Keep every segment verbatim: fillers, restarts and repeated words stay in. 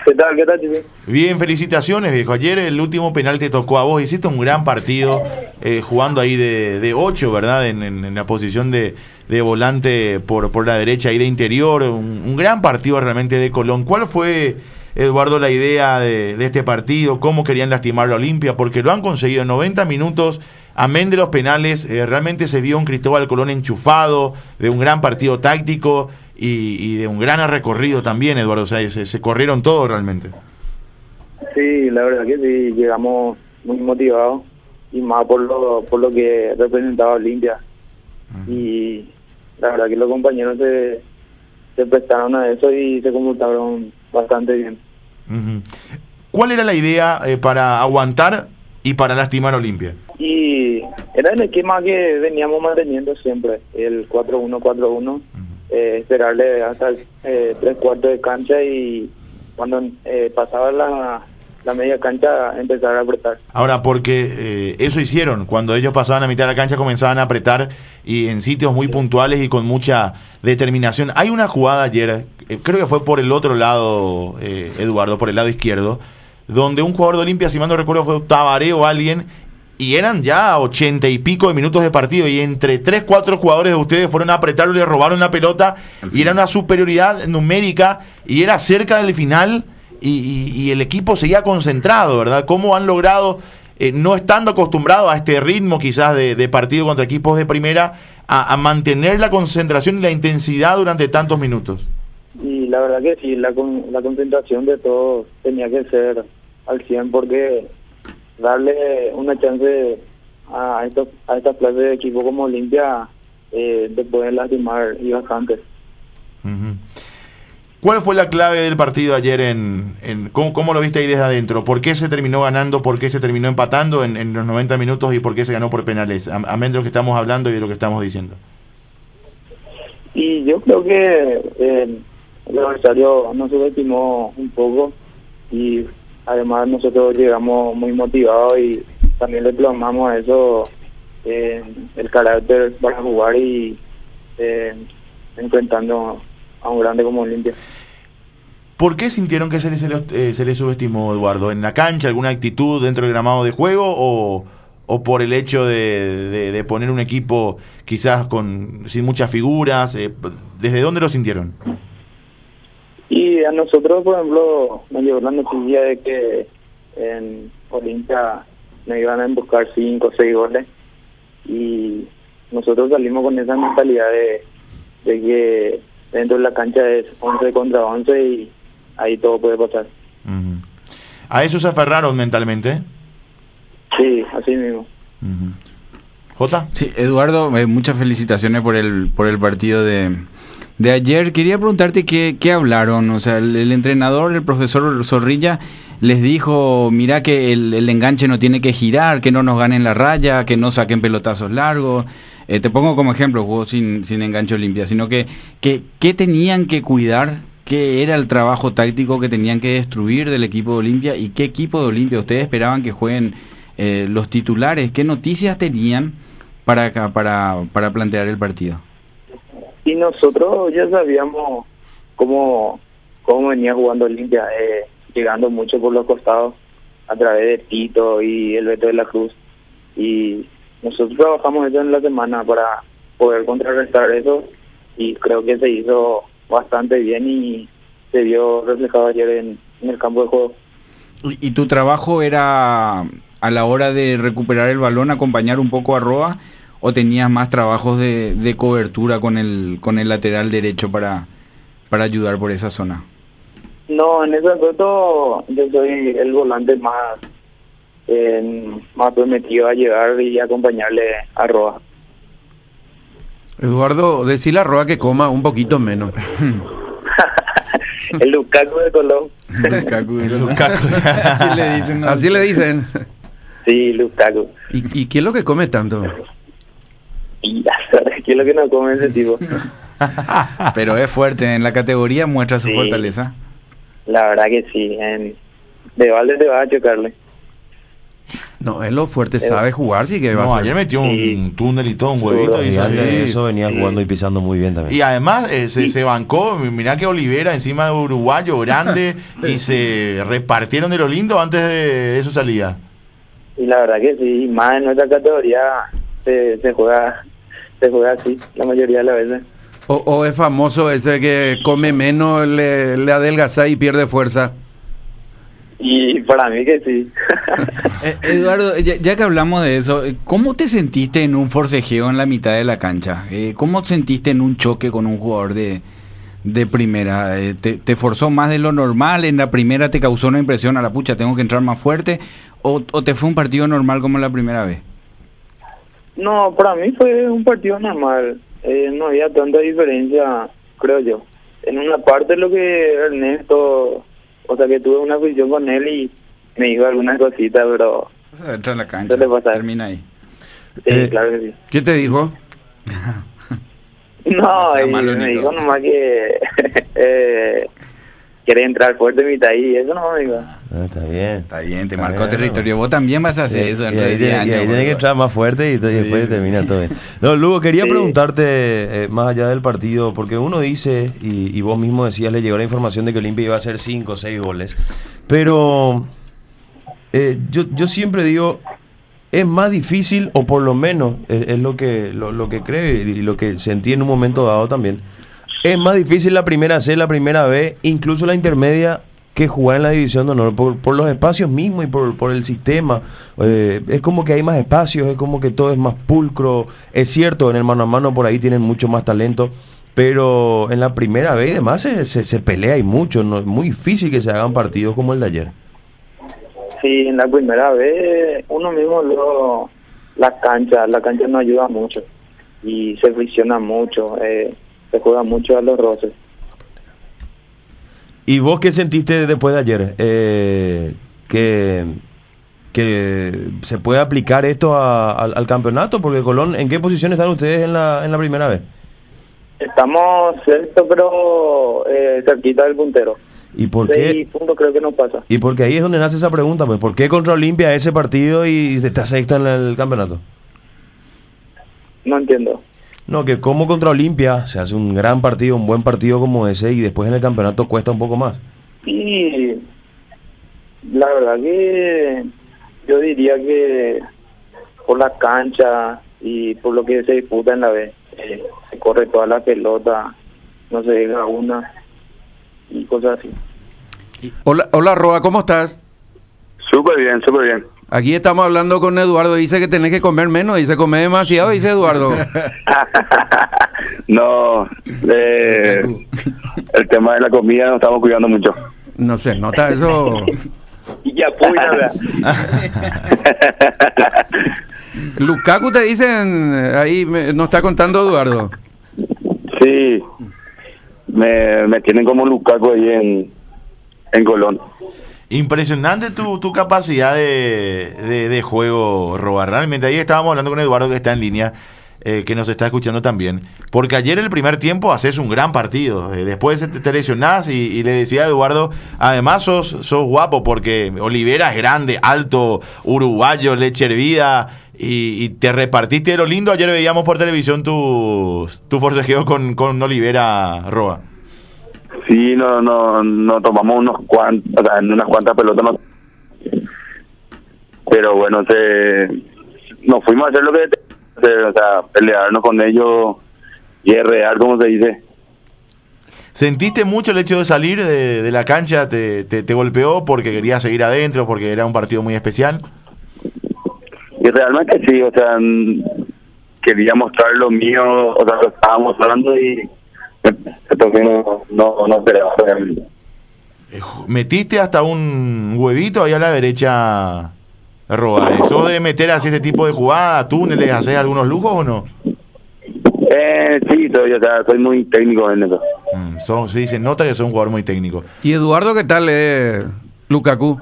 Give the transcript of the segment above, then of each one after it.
¿Qué tal? ¿Qué tal, Chipi? Bien, felicitaciones, viejo. Ayer el último penal te tocó a vos. Hiciste un gran partido eh, jugando ahí de, de ocho, ¿verdad? En, en, en la posición de, de volante por, por la derecha y de interior. Un, un gran partido realmente de Colón. ¿Cuál fue, Eduardo, la idea de, de este partido? ¿Cómo querían lastimar a Olimpia? Porque lo han conseguido en noventa minutos. Amén de los penales, eh, realmente se vio un Cristóbal Colón enchufado, de un gran partido táctico y, y de un gran recorrido también, Eduardo. O sea, se, se corrieron todos realmente. Sí, la verdad que sí, llegamos muy motivados y más por lo por lo que representaba Olimpia. Uh-huh. Y la verdad que los compañeros se, se prestaron a eso y se comportaron bastante bien. Uh-huh. ¿Cuál era la idea eh, para aguantar y para lastimar a Olimpia? Y era el esquema que veníamos manteniendo siempre, el cuatro uno cuatro uno, uh-huh. eh, esperarle hasta eh, tres cuartos de cancha y cuando eh, pasaba la, la media cancha empezar a apretar. Ahora, porque eh, eso hicieron, cuando ellos pasaban a mitad de la cancha comenzaban a apretar y en sitios muy sí. puntuales y con mucha determinación. Hay una jugada ayer, eh, creo que fue por el otro lado, eh, Eduardo, por el lado izquierdo, donde un jugador de Olimpia, si mal no recuerdo, fue Tabaré o alguien, y eran ya ochenta y pico de minutos de partido, y entre tres, cuatro jugadores de ustedes fueron a apretar y le robaron la pelota, y era una superioridad numérica, y era cerca del final, y, y, y el equipo seguía concentrado, ¿verdad? ¿Cómo han logrado, eh, no estando acostumbrados a este ritmo quizás de, de partido contra equipos de primera, a, a mantener la concentración y la intensidad durante tantos minutos? Y la verdad que sí, la, la concentración de todos tenía que ser al cien, porque darle una chance a estos a esta clase de equipo como Olimpia eh, de poder lastimar y bastante. Uh-huh. ¿Cuál fue la clave del partido ayer? en, en ¿cómo, ¿Cómo lo viste ahí desde adentro? ¿Por qué se terminó ganando? ¿Por qué se terminó empatando en, en los noventa minutos? ¿Y por qué se ganó por penales? Amén de lo que estamos hablando y de lo que estamos diciendo. Y yo creo que eh, el adversario nos subestimó un poco y además nosotros llegamos muy motivados y también le plasmamos a eso eh, el carácter para jugar y eh, enfrentando a un grande como Olimpia. ¿Por qué sintieron que se les, eh, se les subestimó, Eduardo? ¿En la cancha, alguna actitud dentro del gramado de juego o, o por el hecho de, de, de poner un equipo quizás con sin muchas figuras? Eh, ¿Desde dónde lo sintieron? Y a nosotros, por ejemplo, nos llegó la noticia de que en Olimpia nos iban a buscar cinco o seis goles y nosotros salimos con esa mentalidad de, de que dentro de la cancha es once contra once y ahí todo puede pasar. Uh-huh. ¿A eso se aferraron mentalmente? Sí, así mismo. Uh-huh. ¿Jota? Sí, Eduardo, eh, muchas felicitaciones por el por el partido de... de ayer. Quería preguntarte qué, qué hablaron, o sea, el, el entrenador, el profesor Zorrilla, les dijo, mira que el, el enganche no tiene que girar, que no nos ganen la raya, que no saquen pelotazos largos. Eh, te pongo como ejemplo, jugó sin, sin enganche Olimpia, sino que, que ¿qué tenían que cuidar? ¿Qué era el trabajo táctico que tenían que destruir del equipo de Olimpia? ¿Y qué equipo de Olimpia ustedes esperaban que jueguen eh, los titulares? ¿Qué noticias tenían para, para, para plantear el partido? Y nosotros ya sabíamos cómo, cómo venía jugando Olimpia, eh, llegando mucho por los costados a través de Tito y el Beto de la Cruz. Y nosotros trabajamos eso en la semana para poder contrarrestar eso y creo que se hizo bastante bien y se vio reflejado ayer en, en el campo de juego. ¿Y, y tu trabajo era a la hora de recuperar el balón, acompañar un poco a Roa? ¿O tenías más trabajos de, de cobertura con el con el lateral derecho para, para ayudar por esa zona? No, en ese aspecto yo soy el volante más eh, más prometido a llegar y acompañarle a Roa. Eduardo, decile a Roa que coma un poquito menos. El Lukaku de Colón. Lukaku de Lukaku. Así le dicen. ¿No? Así le dicen. Sí, Lukaku. ¿Y, ¿Y qué es lo que come tanto? Y ya sabes, ¿qué es lo que no come ese tipo? Pero es fuerte, en la categoría muestra su sí, fortaleza. La verdad que sí, en, de balde te vas a chocarle. No, es lo fuerte, sabe jugar, sí que va No, a ser. ayer metió un Sí. túnel y todo, un huevito. Sí, Y, Y antes de salió. eso venía Sí. jugando y pisando muy bien también. Y además eh, se, se bancó, mirá que Olivera encima de uruguayo grande y se repartieron de lo lindo antes de, de su salida. Y la verdad que sí, más en nuestra categoría se, se juega se juega así la mayoría de las veces. O, o es famoso ese que come menos, le, le adelgaza y pierde fuerza. Y para mí que sí. Eh, Eduardo, ya, ya que hablamos de eso, eh, ¿cómo te sentiste en un forcejeo en la mitad de la cancha? Eh, ¿Cómo sentiste en un choque con un jugador de, de primera? Eh, te, ¿Te forzó más de lo normal? ¿En la primera te causó una impresión a la pucha, tengo que entrar más fuerte? ¿O, o te fue un partido normal como la primera vez? No, para mí fue un partido normal. Eh, no había tanta diferencia, creo yo. En una parte lo que Ernesto, o sea que tuve una visión con él y me dijo algunas cositas, pero O sea, entra en la cancha, Suele pasar. termina ahí. sí, Eh, claro que sí. ¿Qué te dijo? No, sea y malo, me Nico. dijo nomás que eh, quiere entrar fuerte en mitad y eso no me dijo. Ah, está bien. Está bien, te Está marcó bien, territorio. Vos también vas a hacer Y- eso y dentro ahí de diez tiene, y ahí años, tiene que boludo. entrar más fuerte y, to- y Sí, después sí, termina sí. todo bien. No, Lugo, quería Sí. preguntarte, eh, más allá del partido, porque uno dice, y, y vos mismo decías, le llegó la información de que Olimpia iba a hacer cinco o seis goles, pero eh, yo, yo siempre digo, es más difícil, o por lo menos es, es lo que lo, lo que creo y lo que sentí en un momento dado también, es más difícil la primera C, la primera B, incluso la intermedia, que jugar en la división de honor, por, por los espacios mismos y por, por el sistema. Eh, es como que hay más espacios, es como que todo es más pulcro. Es cierto, en el mano a mano por ahí tienen mucho más talento, pero en la primera vez y demás se, se, se pelea y mucho. No, es muy difícil que se hagan partidos como el de ayer. Sí, en la primera vez uno mismo luego la cancha, la cancha nos ayuda mucho y se fricciona mucho, eh, se juega mucho a los roces. ¿Y vos qué sentiste después de ayer? Eh, que, que se puede aplicar esto a- al, al campeonato, porque Colón, ¿en qué posición están ustedes en la, en la primera vez? Estamos sexto, pero eh, cerquita del puntero. ¿Y por Seis qué? puntos creo que nos pasa. Y porque ahí es donde nace esa pregunta, pues, ¿por qué contra Olimpia ese partido y está sexta en el campeonato? No entiendo. No, que como contra Olimpia se hace un gran partido, un buen partido como ese, y después en el campeonato cuesta un poco más. Y la verdad que yo diría que por la cancha y por lo que se disputa en la B, eh, se corre toda la pelota, no se deja una y cosas así. Hola, hola Roa, ¿cómo estás? Súper bien, súper bien. Aquí estamos hablando con Eduardo, dice que tenés que comer menos, dice come demasiado, dice Eduardo. No, eh, el tema de la comida nos estamos cuidando mucho. No se nota eso. Y ya puya, ¿verdad? Lukaku te dicen, ahí me, nos está contando Eduardo. Sí, me, me tienen como Lukaku ahí en, en Colón. Impresionante tu, tu capacidad de, de, de juego, Roa. Realmente ahí estábamos hablando con Eduardo, que está en línea, eh, que nos está escuchando también. Porque ayer el primer tiempo haces un gran partido. Eh, después te, te lesionás y, y le decía a Eduardo, además sos, sos guapo porque Olivera es grande, alto, uruguayo, leche hervida, y, y te repartiste de lo lindo. Ayer veíamos por televisión tu, tu forcejeo con, con Olivera, Roa. Sí, no, no, no tomamos unos cuantos, o sea, en unas cuantas pelotas, no. Pero bueno, se, nos fuimos a hacer lo que, se, o sea, pelearnos con ellos, guerrear, como se dice. ¿Sentiste mucho el hecho de salir de, de la cancha? Te, te, ¿Te golpeó porque querías seguir adentro, porque era un partido muy especial? Y realmente sí, o sea, mm, quería mostrar lo mío, o sea, lo estábamos hablando y entonces no, no, no esperaba realmente. Eh, ¿Metiste hasta un huevito ahí a la derecha, Roa? ¿Eso de meter así este tipo de jugadas, túneles, hacer algunos lujos o no? Eh, sí, soy, o sea, soy muy técnico en eso. Mm, son, se dice, nota que son un jugador muy técnico. ¿Y Eduardo qué tal, eh, Lukaku?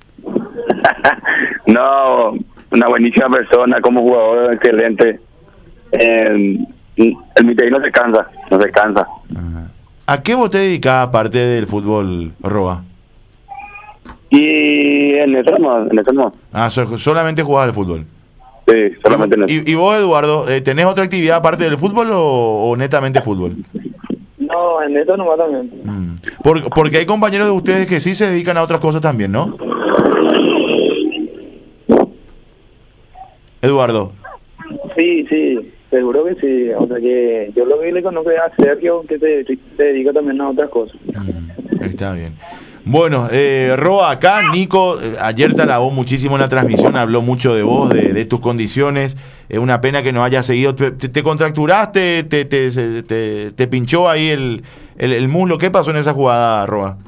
No, una buenísima persona, como jugador excelente. Eh, el Mitei no se cansa, no se cansa. Ajá. ¿A qué vos te dedicás aparte del fútbol, Roa? Y en eso no, en eso no. Ah, so- solamente jugás al fútbol. Sí, solamente en eso. ¿Y, y vos, Eduardo, eh, tenés otra actividad aparte del fútbol o, o netamente fútbol? No, en eso nomás también. Mm. Por- porque hay compañeros de ustedes que sí se dedican a otras cosas también, ¿no? Eduardo. Sí, sí, seguro que sí. O sea que yo lo que le conozco es a Sergio, que se, se dedica también a otras cosas. Mm, está bien. Bueno, eh, Roa, acá Nico, eh, ayer te alabó muchísimo en la transmisión, habló mucho de vos, de, de tus condiciones. Es una pena que no hayas seguido. ¿Te, te, te contracturaste? Te, te, te, te, te pinchó ahí el, el, el muslo? ¿Qué pasó en esa jugada, Roa?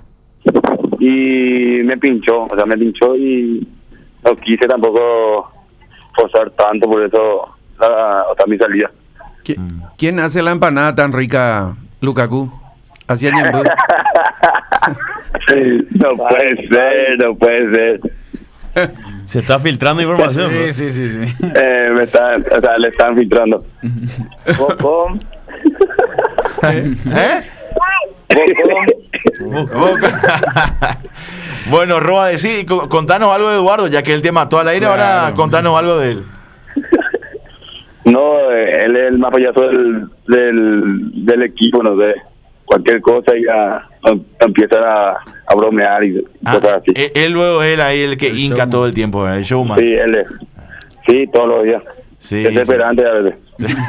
Y me pinchó, o sea, me pinchó y no quise tampoco forzar tanto, por eso la, o sea, mi salida. ¿Qui- ¿Quién hace la empanada tan rica, Lukaku? Hacía Ñembu. No puede ser, no puede ser. Se está filtrando información. ¿no? Sí, sí, sí, sí. Eh, me están, o sea, le están filtrando. Bocón. ¿Eh? Bocón. Bueno, Roa, decí, co- contanos algo de Eduardo, ya que él te mató al aire, ahora Claro. contanos algo de él. No, eh, él es el más payaso del, del, del equipo, no sé. Cualquier cosa y ya em- empieza a, a bromear y Ah, cosas así. él, él luego es él ahí el que El hinca showman. todo el tiempo, el showman. Sí, él es. Sí, todos los días. Sí, Desesperante a veces.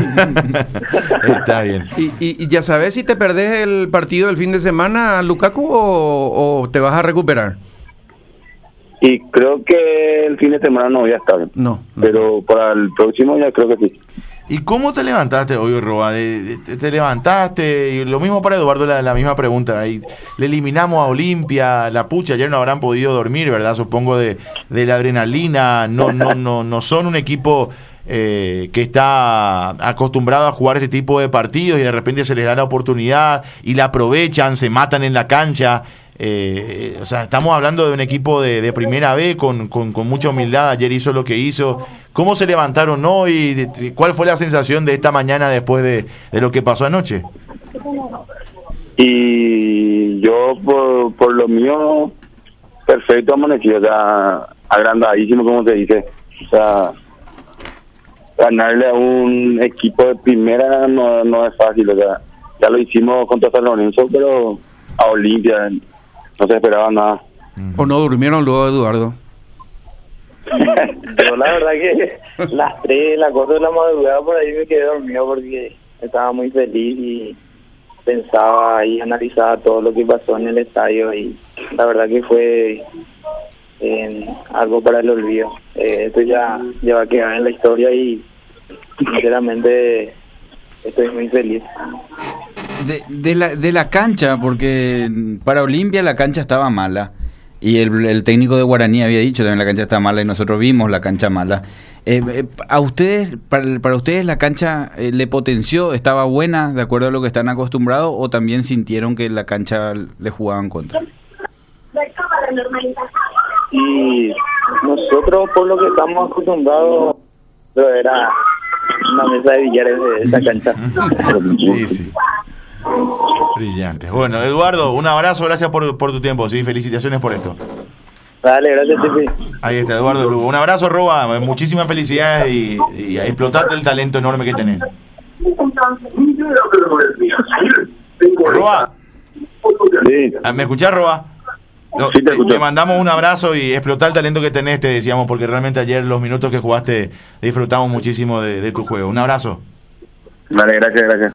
Está bien. ¿Y, y, y ya sabes si te perdés el partido del fin de semana, Lukaku, o, o te vas a recuperar? Y creo que el fin de semana no voy a estar. No. no. Pero para el próximo ya creo que sí. ¿Y cómo te levantaste hoy, Roa? De- de- Te, te levantaste, y lo mismo para Eduardo, la, la misma pregunta. Ahí, le eliminamos a Olimpia, la pucha, ayer no habrán podido dormir, ¿verdad? Supongo de, de la adrenalina, no, no, no, no son un equipo eh, que está acostumbrado a jugar este tipo de partidos y de repente se les da la oportunidad y la aprovechan, se matan en la cancha. Eh, o sea, estamos hablando de un equipo de, de primera B con, con, con mucha humildad. Ayer hizo lo que hizo. ¿Cómo se levantaron hoy? De- de- ¿Cuál fue la sensación de esta mañana después de, de lo que pasó anoche? Y yo, por, por lo mío, perfecto amanecí, o sea, agrandadísimo, como se dice. O sea, ganarle a un equipo de primera no, no es fácil, o sea, ya lo hicimos contra San Lorenzo, pero a Olimpia no se esperaba nada. ¿O no durmieron luego, Eduardo? Yo la verdad que las tres, las cosas de la madrugada por ahí me quedé dormido porque estaba muy feliz y pensaba y analizaba todo lo que pasó en el estadio y la verdad que fue eh, algo para el olvido. Eh, esto ya, ya va a quedar en la historia y sinceramente estoy muy feliz. De, de, la, de la cancha, porque para Olimpia la cancha estaba mala. Y el, el técnico de Guaraní había dicho también la cancha está mala y nosotros vimos la cancha mala. Eh, eh, ¿A ustedes, para, para ustedes la cancha eh, le potenció, estaba buena de acuerdo a lo que están acostumbrados o también sintieron que la cancha le jugaban contra? Y nosotros por lo que estamos acostumbrados pero era una mesa de billares de esa cancha. Sí, sí. Brillante. Bueno, Eduardo, un abrazo, gracias por, por tu tiempo, sí, felicitaciones por esto. Dale, gracias, Tipi. Ahí está, Eduardo Lugo. Un abrazo, Roba, muchísimas felicidades y, y a explotar el talento enorme que tenés. Roba, Sí, ¿me escuchás, Roba? No, Sí, te escucho. te mandamos un abrazo y explotar el talento que tenés, te decíamos, porque realmente ayer los minutos que jugaste disfrutamos muchísimo de, de tu juego. Un abrazo. vale, gracias, gracias.